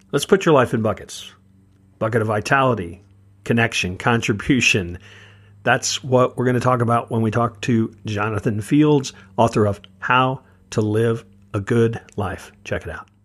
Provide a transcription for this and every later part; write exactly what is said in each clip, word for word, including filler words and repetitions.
Let's put your life in buckets. Bucket of vitality, connection, contribution. That's what we're going to talk about when we talk to Jonathan Fields, author of How to Live a Good Life. Check it out.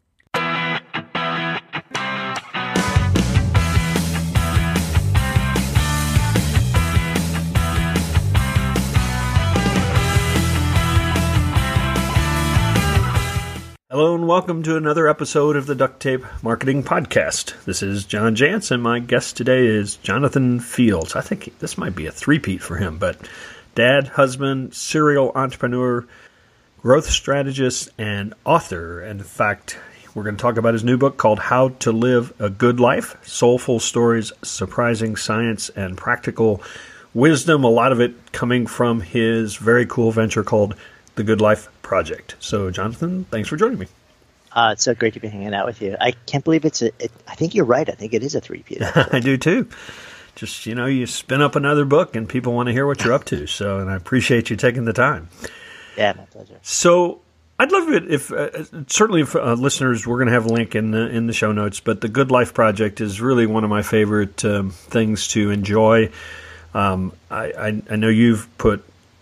Hello and welcome to another episode of the Duct Tape Marketing Podcast. This is John Jantsch, and my guest today is Jonathan Fields. I think this might be a three-peat for him, but dad, husband, serial entrepreneur, growth strategist, and author. And in fact, we're going to talk about his new book called How to Live a Good Life, Soulful Stories, Surprising Science, and Practical Wisdom. A lot of it coming from his very cool venture called The Good Life Project. So, Jonathan, thanks for joining me. Uh, it's so great to be hanging out with you. I can't believe it's a, it, I think you're right. I think it is a three-peat. I do too. Just, you know, you spin up another book and people want to hear what you're up to. So, and I appreciate you taking the time. Yeah, my pleasure. So, I'd love it if, uh, certainly if uh, listeners, we're going to have a link in the, in the show notes, but the Good Life Project is really one of my favorite um, things to enjoy. Um, I, I, I know you've put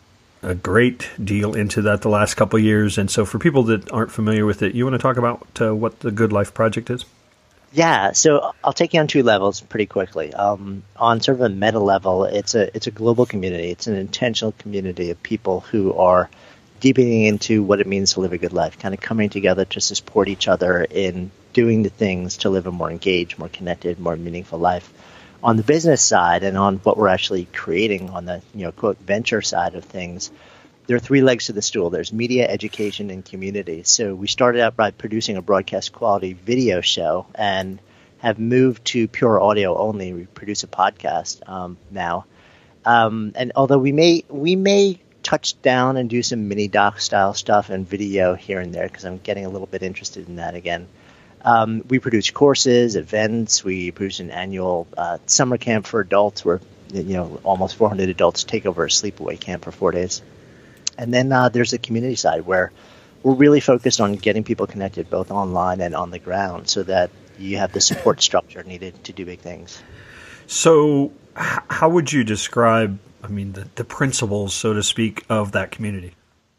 a great deal into that the last couple of years. And so for people that aren't familiar with it, you want to talk about uh, what the Good Life Project is? Yeah, so I'll take you on two levels pretty quickly. Um, on sort of a meta level, it's a it's a global community. It's an intentional community of people who are deepening into what it means to live a good life, kind of coming together to support each other in doing the things to live a more engaged, more connected, more meaningful life. On the business side and on what we're actually creating on the, you know, quote, venture side of things, there are three legs to the stool. There's media, education, and community. So we started out by producing a broadcast quality video show and have moved to pure audio only. We produce a podcast um, now. Um, and although we may we may touch down and do some mini doc style stuff and video here and there because I'm getting a little bit interested in that again. Um, we produce courses, events. We produce an annual uh, summer camp for adults where, you know, almost four hundred adults take over a sleepaway camp for four days. And then uh, there's the community side where we're really focused on getting people connected both online and on the ground so that you have the support structure needed to do big things. So h- how would you describe, I mean, the, the principles, so to speak, of that community?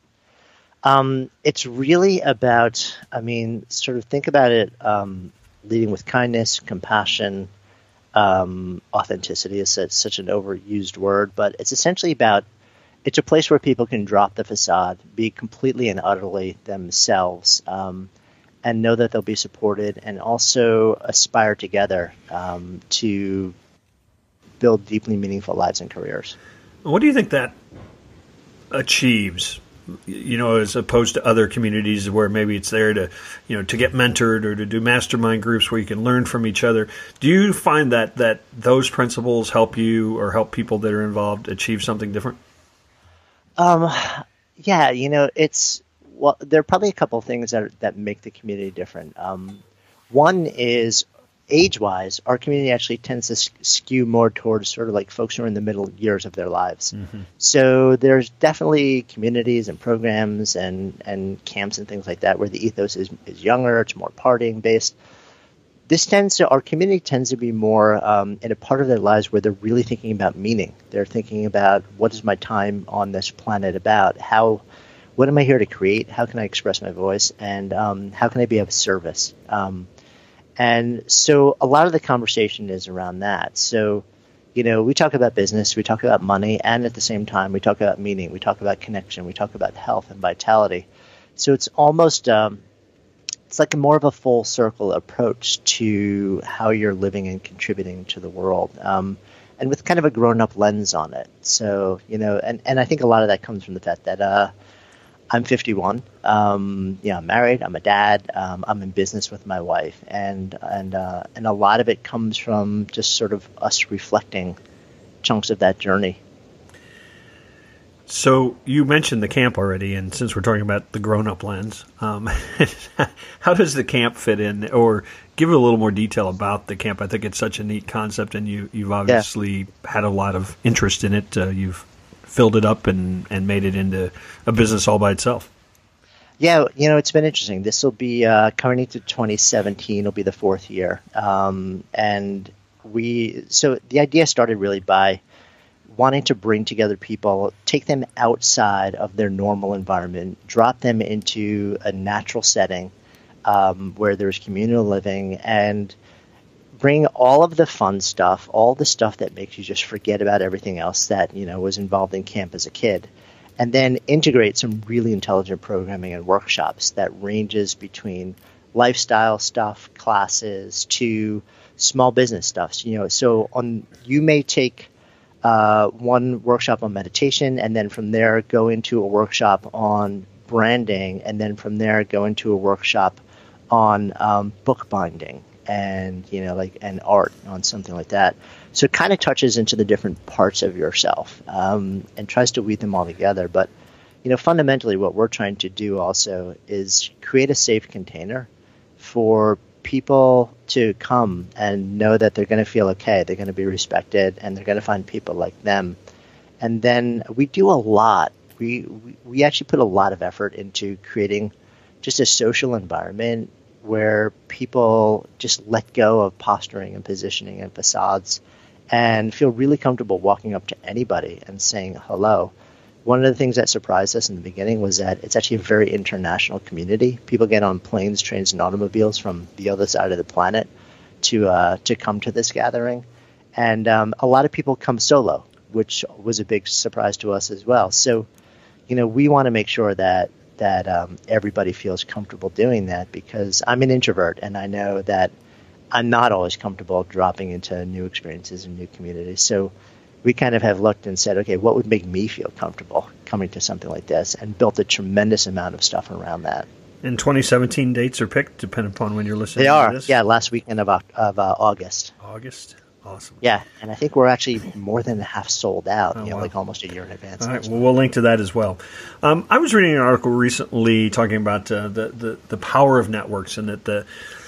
Um, it's really about, I mean, sort of think about it, um, leading with kindness, compassion, um, authenticity is such, such an overused word, but it's essentially about, it's a place where people can drop the facade, be completely and utterly themselves, um, and know that they'll be supported and also aspire together um, to build deeply meaningful lives and careers. What do you think that achieves? You know, as opposed to other communities where maybe it's there to, you know, to get mentored or to do mastermind groups where you can learn from each other. Do you find that, that those principles help you or help people that are involved achieve something different? Um, yeah, you know, it's, well, there are probably a couple of things that, are, that make the community different. Um, one is, age-wise, our community actually tends to skew more towards sort of like folks who are in the middle years of their lives. Mm-hmm. So there's definitely communities and programs and, and camps and things like that where the ethos is, is younger, it's more partying based. This tends to, our community tends to be more um, in a part of their lives where they're really thinking about meaning. They're thinking about what is my time on this planet about? How, what am I here to create? How can I express my voice? And um, how can I be of service? Um, And so a lot of the conversation is around that. So, you know, we talk about business, we talk about money, and at the same time, we talk about meaning, we talk about connection, we talk about health and vitality. So it's almost, um, it's like a more of a full circle approach to how you're living and contributing to the world, um, and with kind of a grown-up lens on it. So, you know, and, and I think a lot of that comes from the fact that, uh, I'm fifty-one. Um, you know, I'm married. I'm a dad. Um, I'm in business with my wife, and and uh, and a lot of it comes from just sort of us reflecting chunks of that journey. So you mentioned the camp already, and since we're talking about the grown-up lens, um, how does the camp fit in? Or give a little more detail about the camp. I think it's such a neat concept, and you you've obviously yeah. had a lot of interest in it. Uh, you've filled it up and, and made it into a business all by itself. Yeah, you know, it's been interesting. This will be uh, coming into twenty seventeen. Will be the fourth year, um, and we. So the idea started really by wanting to bring together people, take them outside of their normal environment, drop them into a natural setting um, where there's communal living, and bring all of the fun stuff, all the stuff that makes you just forget about everything else that you know was involved in camp as a kid. And then integrate some really intelligent programming and workshops that ranges between lifestyle stuff, classes, to small business stuff. You know, so on you may take uh, one workshop on meditation, and then from there go into a workshop on branding, and then from there go into a workshop on um, bookbinding and you know like and art on something like that. So it kind of touches into the different parts of yourself um, and tries to weave them all together. But, you know, fundamentally what we're trying to do also is create a safe container for people to come and know that they're going to feel okay, they're going to be respected, and they're going to find people like them. And then we do a lot. We, we, we actually put a lot of effort into creating just a social environment where people just let go of posturing and positioning and facades and feel really comfortable walking up to anybody and saying hello. One of the things that surprised us in the beginning was that it's actually a very international community. People get on planes, trains, and automobiles from the other side of the planet to uh, to come to this gathering. And um, a lot of people come solo, which was a big surprise to us as well. So, you know, we want to make sure that that um, everybody feels comfortable doing that, because I'm an introvert and I know that I'm not always comfortable dropping into new experiences and new communities. So we kind of have looked and said, okay, what would make me feel comfortable coming to something like this, and built a tremendous amount of stuff around that. And twenty seventeen dates are picked, depending upon when you're listening they to are. this? Yeah, last weekend of, of uh, August. August? Awesome. Yeah, and I think we're actually more than half sold out, oh, you know, wow. like almost a year in advance. All right, well, we'll link to that as well. Um, I was reading an article recently talking about uh, the, the, the power of networks, and that the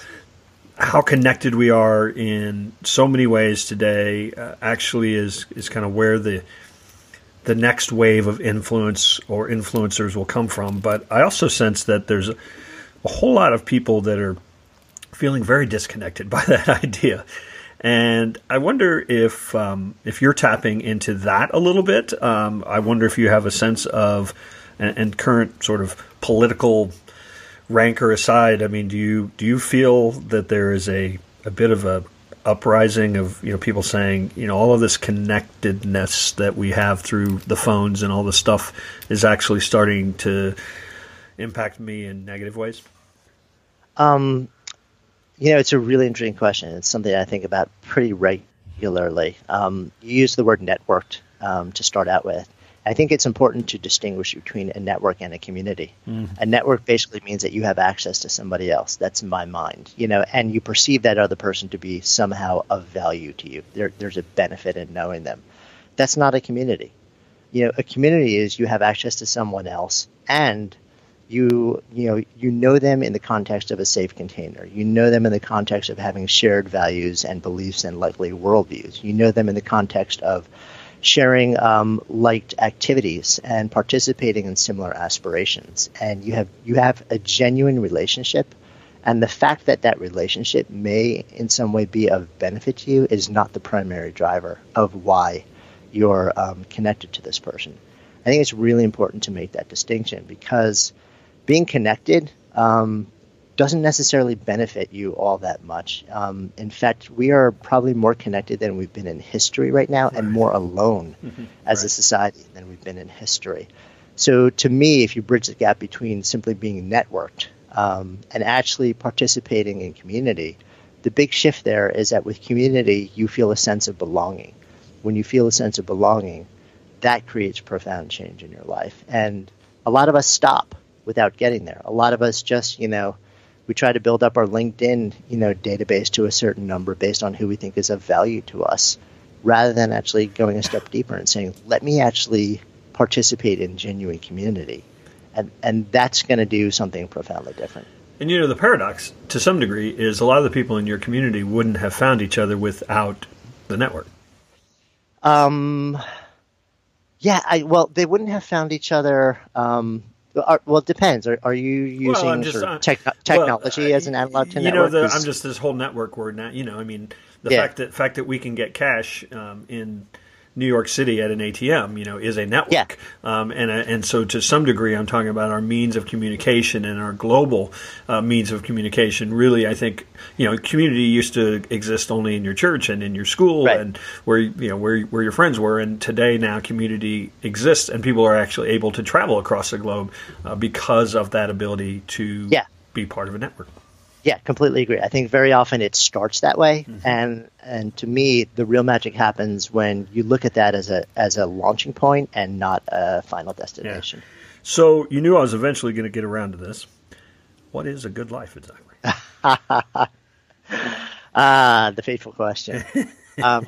how connected we are in so many ways today uh, actually is is kind of where the the next wave of influence or influencers will come from. But I also sense that there's a, a whole lot of people that are feeling very disconnected by that idea. And I wonder if um, if you're tapping into that a little bit. Um, I wonder if you have a sense of, and, and current sort of political rancor aside, I mean, do you do you feel that there is a, a bit of a uprising of you know people saying you know all of this connectedness that we have through the phones and all this stuff is actually starting to impact me in negative ways? Um, you know, it's a really interesting question. It's something I think about pretty regularly. Um, you use the word networked um, to start out with. I think it's important to distinguish between a network and a community. Mm. A network basically means that you have access to somebody else. That's in my mind, you know, and you perceive that other person to be somehow of value to you. There, there's a benefit in knowing them. That's not a community. You know, a community is you have access to someone else, and you, you know, you know them in the context of a safe container. You know them in the context of having shared values and beliefs and likely worldviews. You know them in the context of sharing um, liked activities and participating in similar aspirations. And you have you have a genuine relationship. And the fact that that relationship may in some way be of benefit to you is not the primary driver of why you're um, connected to this person. I think it's really important to make that distinction, because being connected um, doesn't necessarily benefit you all that much. Um, in fact, we are probably more connected than we've been in history right now, right. and more alone mm-hmm. as right. a society than we've been in history. So to me, if you bridge the gap between simply being networked um, and actually participating in community, the big shift there is that with community, you feel a sense of belonging. When you feel a sense of belonging, that creates profound change in your life. And a lot of us stop without getting there. A lot of us just, you know, we try to build up our LinkedIn, you know, database to a certain number based on who we think is of value to us, rather than actually going a step deeper and saying, let me actually participate in genuine community. And and that's going to do something profoundly different. And, you know, the paradox, to some degree, is a lot of the people in your community wouldn't have found each other without the network. Um, yeah, I, well, they wouldn't have found each other. Um, Are, well, it depends. Are, are you using well, just, sort of uh, tech, technology well, as an analog to you know, network? the, I'm just this whole network word now. You know, I mean, the Yeah. fact that fact that we can get cash um, in New York City at an A T M, you know, is a network. Yeah. Um, and and so to some degree, I'm talking about our means of communication and our global uh, means of communication. Really, I think, you know, community used to exist only in your church and in your school Right. and where you know where where your friends were. And today, now community exists, and people are actually able to travel across the globe uh, because of that ability to Yeah. be part of a network. Yeah, completely agree. I think very often it starts that way, Mm-hmm. and and to me, the real magic happens when you look at that as a as a launching point and not a final destination. So you knew I was eventually going to get around to this. What is a good life exactly? Ah, the fateful question. um,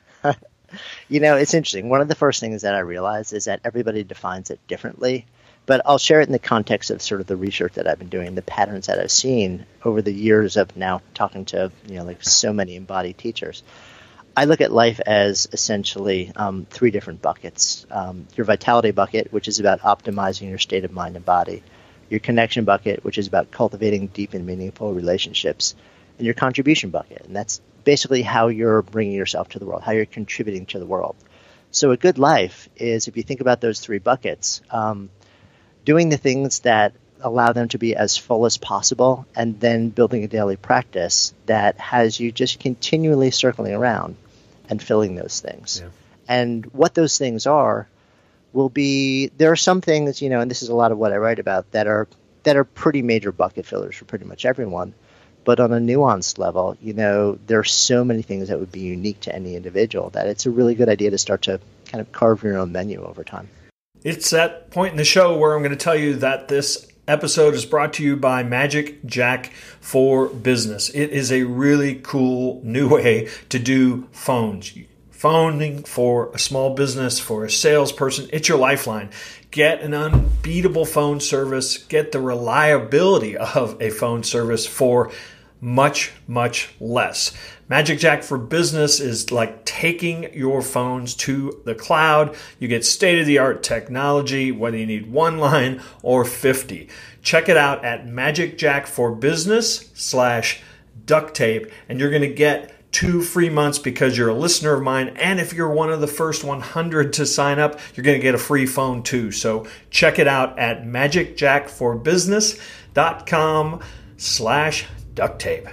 you know, it's interesting. One of the first things that I realized is that everybody defines it differently. But I'll share it in the context of sort of the research that I've been doing, the patterns that I've seen over the years of now talking to, you know, like so many embodied teachers. I look at life as essentially um, three different buckets. Um, your vitality bucket, which is about optimizing your state of mind and body. Your connection bucket, which is about cultivating deep and meaningful relationships. And your contribution bucket. And that's basically how you're bringing yourself to the world, how you're contributing to the world. So a good life is, if you think about those three buckets, um, doing the things that allow them to be as full as possible, and then building a daily practice that has you just continually circling around and filling those things. Yeah. And what those things are will be, there are some things, you know, and this is a lot of what I write about, that are that are pretty major bucket fillers for pretty much everyone. But on a nuanced level, you know, there are so many things that would be unique to any individual that it's a really good idea to start to kind of carve your own menu over time. It's that point in the show where I'm going to tell you that this episode is brought to you by Magic Jack for Business. It is a really cool new way to do phones. Phoning for a small business, for a salesperson, it's your lifeline. Get an unbeatable phone service. Get the reliability of a phone service for much, much less. Magic Jack for Business is like taking your phones to the cloud. You get state-of-the-art technology, whether you need one line or fifty. Check it out at Magic Jack for Business slash duct tape, and you're going to get two free months because you're a listener of mine. And if you're one of the first one hundred to sign up, you're going to get a free phone too. So check it out at magic jack for business dot com slash duct tape.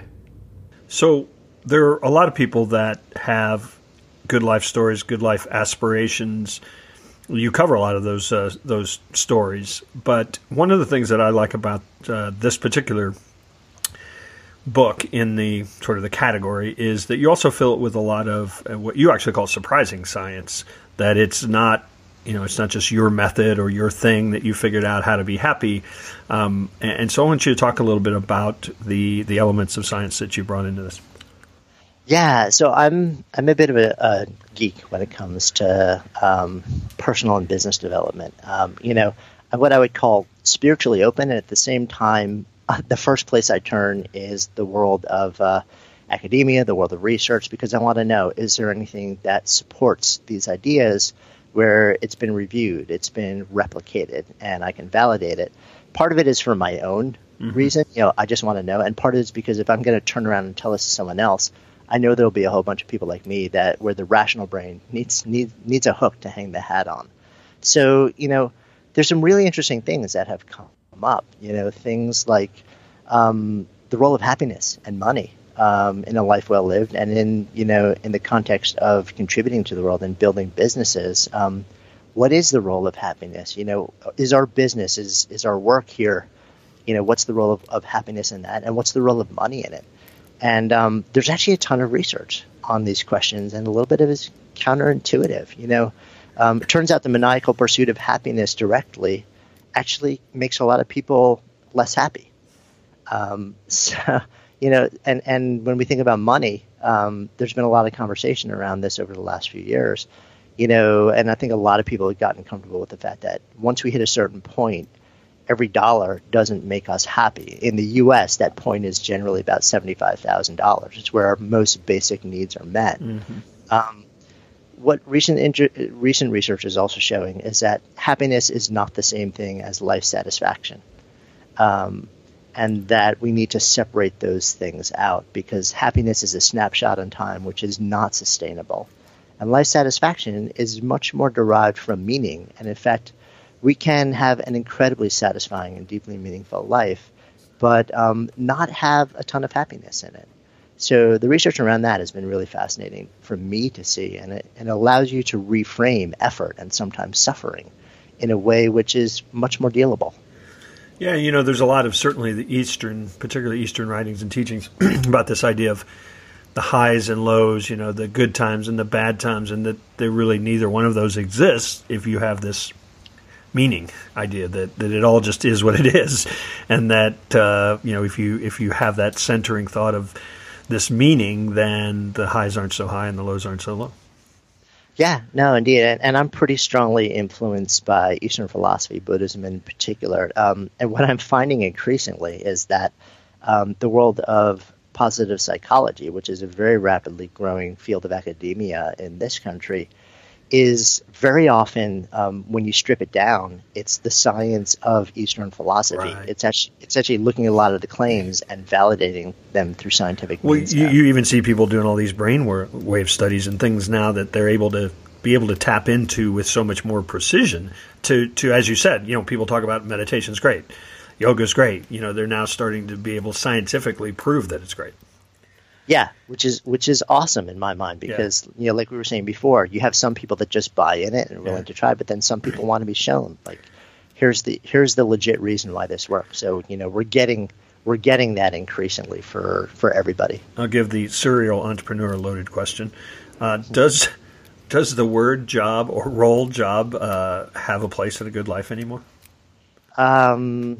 So there are a lot of people that have good life stories, good life aspirations. You cover a lot of those uh, those stories. But one of the things that I like about uh, this particular book in the sort of the category is that you also fill it with a lot of uh, what you actually call surprising science, that it's not, you know, it's not just your method or your thing that you figured out how to be happy. Um, and, and so I want you to talk a little bit about the, the elements of science that you brought into this. Yeah, so I'm I'm a bit of a, a geek when it comes to um, personal and business development. Um, you know, I'm what I would call spiritually open, and at the same time, uh, the first place I turn is the world of uh, academia, the world of research, because I want to know, is there anything that supports these ideas where it's been reviewed, it's been replicated, and I can validate it. Part of it is for my own mm-hmm. reason, you know, I just want to know, and part of it is because if I'm going to turn around and tell this to someone else, I know there'll be a whole bunch of people like me that where the rational brain needs needs needs a hook to hang the hat on. So, you know, there's some really interesting things that have come up, you know, things like um, the role of happiness and money um, in a life well lived, and in, you know, in the context of contributing to the world and building businesses. Um, what is the role of happiness? You know, is our business, is is our work here, you know, what's the role of, of happiness in that, and what's the role of money in it? And um, there's actually a ton of research on these questions, and a little bit of it is counterintuitive. You know, um, it turns out the maniacal pursuit of happiness directly actually makes a lot of people less happy. Um, so, you know, and, and when we think about money, um, there's been a lot of conversation around this over the last few years. You know, and I think a lot of people have gotten comfortable with the fact that once we hit a certain point, every dollar doesn't make us happy. In the U S, that point is generally about seventy-five thousand dollars. It's where our most basic needs are met. Mm-hmm. Um, what recent inter- recent research is also showing is that happiness is not the same thing as life satisfaction, um, and that we need to separate those things out because happiness is a snapshot in time, which is not sustainable, and life satisfaction is much more derived from meaning. And in fact, we can have an incredibly satisfying and deeply meaningful life, but um, not have a ton of happiness in it. So the research around that has been really fascinating for me to see, and it, and it allows you to reframe effort and sometimes suffering in a way which is much more dealable. Yeah, you know, there's a lot of certainly the Eastern, particularly Eastern writings and teachings about this idea of the highs and lows, you know, the good times and the bad times, and that there really neither one of those exists if you have this meaning idea that, that it all just is what it is, and that uh, you know if you if you have that centering thought of this meaning, then the highs aren't so high and the lows aren't so low. Yeah, no, indeed. And, and I'm pretty strongly influenced by Eastern philosophy, Buddhism in particular. Um, and what I'm finding increasingly is that um, the world of positive psychology, which is a very rapidly growing field of academia in this country, is very often, um, when you strip it down, it's the science of Eastern philosophy. Right. It's actually it's actually looking at a lot of the claims and validating them through scientific well, means. You, you even see people doing all these brain wave studies and things now that they're able to be able to tap into with so much more precision. To, to as you said, you know, people talk about meditation's great, yoga's great. You know, they're now starting to be able to scientifically prove that it's great. Yeah, which is which is awesome in my mind because, yeah. you know, like we were saying before, you have some people that just buy in it and are willing yeah. to try, but then some people want to be shown, like, here's the here's the legit reason why this works. So, you know, we're getting we're getting that increasingly for, for everybody. I'll give the serial entrepreneur loaded question. Uh, does does the word job or role job uh, have a place in a good life anymore? Um,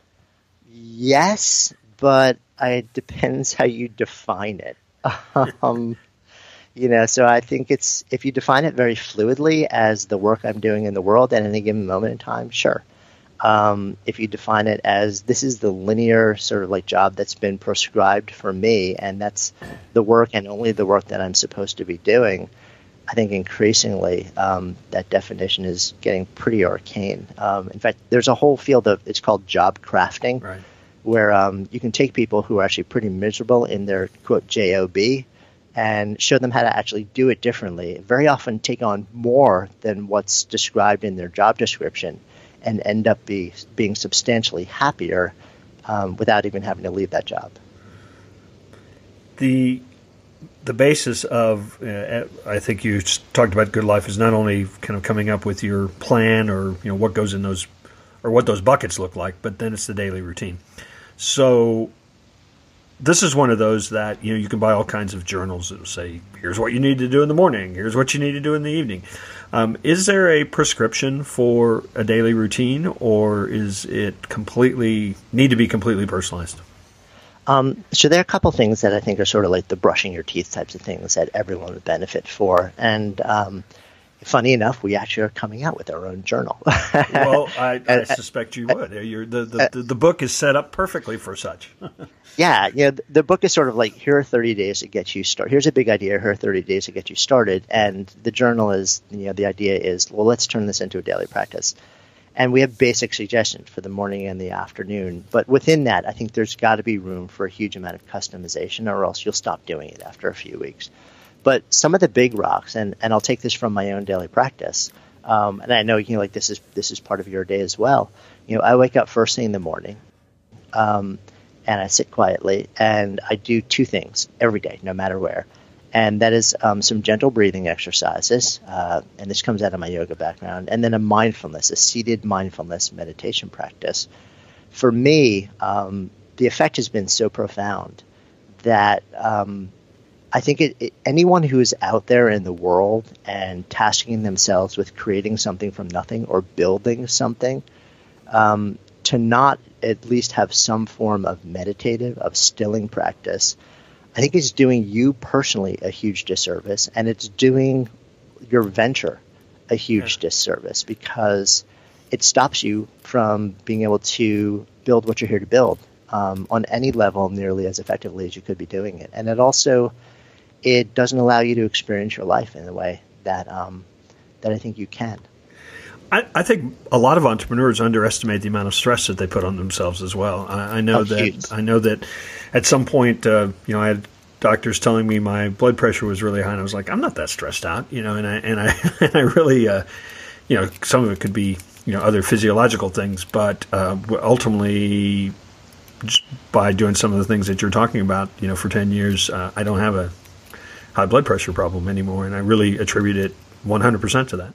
yes, but it depends how you define it. um, you know, so I think it's if you define it very fluidly as the work I'm doing in the world at any given moment in time, sure. Um, if you define it as this is the linear sort of like job that's been prescribed for me, and that's the work and only the work that I'm supposed to be doing, I think increasingly um, that definition is getting pretty arcane. Um, in fact, there's a whole field of it's called job crafting. Right. Where um, you can take people who are actually pretty miserable in their, quote, job and show them how to actually do it differently, very often take on more than what's described in their job description and end up be, being substantially happier um, without even having to leave that job. The the basis of, uh, I think you talked about good life is not only kind of coming up with your plan or you know what goes in those or what those buckets look like, but then it's the daily routine. So this is one of those that, you know, you can buy all kinds of journals that will say, here's what you need to do in the morning, here's what you need to do in the evening. Um, is there a prescription for a daily routine, or is it completely, need to be completely personalized? Um, so there are a couple things that I think are sort of like the brushing your teeth types of things that everyone would benefit for. And um, funny enough, we actually are coming out with our own journal. Well, I, I suspect you would. You're, the, the, the, the book is set up perfectly for such. Yeah, you know, the, the book is sort of like, here are thirty days to get you started. Here's a big idea, here are thirty days to get you started. And the journal is, you know, the idea is, well, let's turn this into a daily practice. And we have basic suggestions for the morning and the afternoon. But within that, I think there's got to be room for a huge amount of customization, or else you'll stop doing it after a few weeks. But some of the big rocks, and, and I'll take this from my own daily practice, um, and I know, you know, like this is this is part of your day as well. You know, I wake up first thing in the morning, um, and I sit quietly, and I do two things every day, no matter where. And that is um, some gentle breathing exercises, uh, and this comes out of my yoga background, and then a mindfulness, a seated mindfulness meditation practice. For me, um, the effect has been so profound that um, I think it, it, anyone who is out there in the world and tasking themselves with creating something from nothing or building something, um, to not at least have some form of meditative, of stilling practice, I think it's doing you personally a huge disservice, and it's doing your venture a huge yeah. disservice, because it stops you from being able to build what you're here to build um, on any level nearly as effectively as you could be doing it. And it also, it doesn't allow you to experience your life in a way that um, that I think you can. I, I think a lot of entrepreneurs underestimate the amount of stress that they put on themselves as well. I, I know Oh, that huge. I know that at some point, uh, you know, I had doctors telling me my blood pressure was really high, and I was like, I'm not that stressed out, you know, and I and I and I really, uh, you know, some of it could be, you know, other physiological things, but uh, ultimately, just by doing some of the things that you're talking about, you know, for ten years, uh, I don't have a high blood pressure problem anymore, and I really attribute it one hundred percent to that.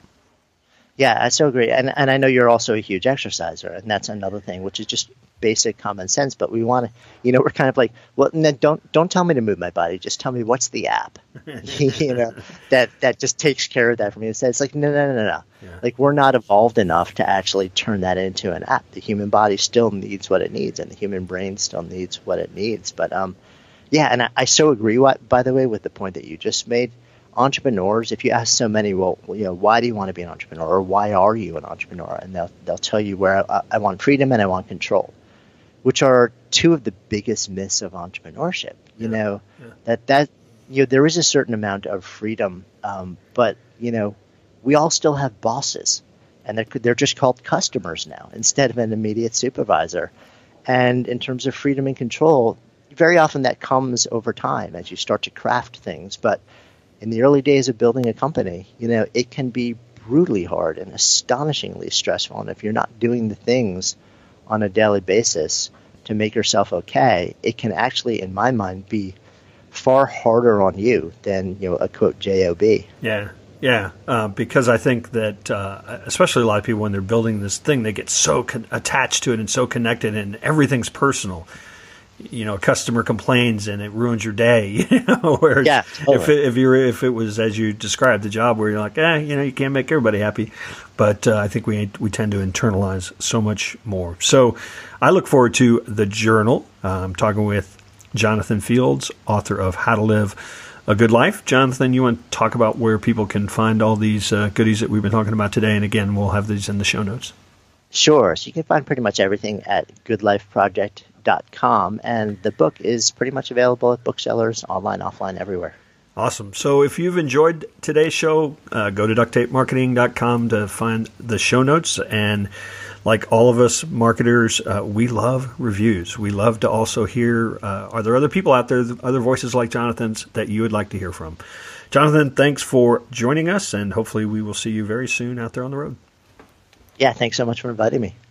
Yeah, I so agree. And and I know you're also a huge exerciser, and that's another thing, which is just basic common sense. But we want to, you know, we're kind of like, well, no, don't don't tell me to move my body. Just tell me what's the app, you know, that that just takes care of that for me. It's it's like no, no, no, no, no. Yeah. Like we're not evolved enough to actually turn that into an app. The human body still needs what it needs, and the human brain still needs what it needs. But um, yeah, and I, I so agree. What by the way, with the point that you just made. Entrepreneurs, if you ask so many, well, you know, why do you want to be an entrepreneur, or why are you an entrepreneur? And they'll they'll tell you where I, I want freedom and I want control, which are two of the biggest myths of entrepreneurship. You Yeah. know, Yeah. that that you know there is a certain amount of freedom, um, but you know, we all still have bosses, and they're they're just called customers now instead of an immediate supervisor. And in terms of freedom and control, very often that comes over time as you start to craft things, but in the early days of building a company, you know, it can be brutally hard and astonishingly stressful. And if you're not doing the things on a daily basis to make yourself okay, it can actually, in my mind, be far harder on you than, you know, a quote job. Yeah, yeah, uh, because I think that uh, especially a lot of people when they're building this thing, they get so con- attached to it and so connected, and everything's personal. You know, a customer complains and it ruins your day. You know, whereas Yeah, totally. if it, if you if it was as you described the job where you're like, eh, you know, you can't make everybody happy, but uh, I think we we tend to internalize so much more. So I look forward to the journal. Uh, I'm talking with Jonathan Fields, author of How to Live a Good Life. Jonathan, you want to talk about where people can find all these uh, goodies that we've been talking about today? And again, we'll have these in the show notes. Sure. So you can find pretty much everything at good life project dot com, and the book is pretty much available at booksellers, online, offline, everywhere. Awesome. So if you've enjoyed today's show, uh, go to duct tape marketing dot com to find the show notes. And like all of us marketers, uh, we love reviews. We love to also hear, uh, are there other people out there, other voices like Jonathan's that you would like to hear from? Jonathan, thanks for joining us, and hopefully we will see you very soon out there on the road. Yeah, thanks so much for inviting me.